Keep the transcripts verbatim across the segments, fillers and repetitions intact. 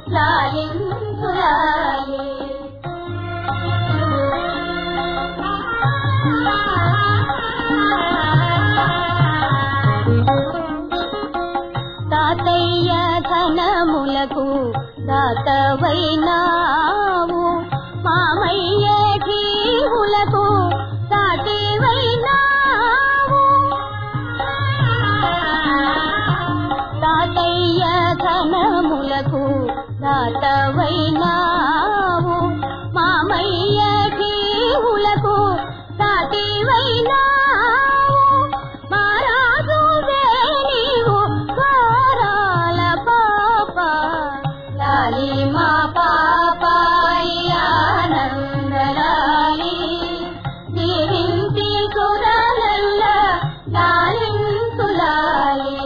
లాలించులాలి. తాతయ్య ధనములకు దాతవైనావు, మామయ్య జీవులకు సాటివైనావు. తాతయ్య ధనములకు దాతవైనావు, మామయ్య జీవులకు సాటివైనావు. మారాజు నీవు వారాల పాప, లాలి మా పాపాయి ఆనందలాలి. దీవించి సురలల్ల లాలించులాలి.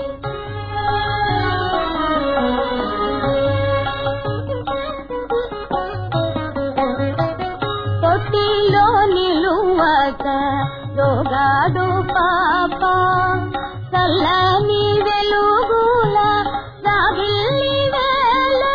తొట్టిలో నిలువక రోగాడు పాప, చల్లని వెలుగుల రాగిల్లి వేళ.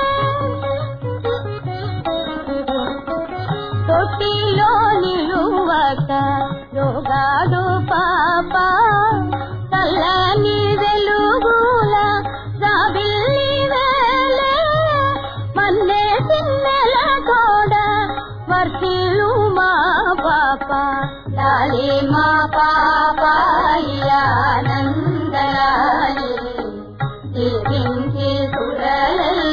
తొట్టిలో నిలువక రోగాడు పాప, చల్లని వెలుగుల రాగిల్లి వేళ. మన్నే చిన్నెల కోడ వర్తిల్లు మా పాప, లాలి మా పాపాయి ఆనందలాలి. దీవించి సురలల్ల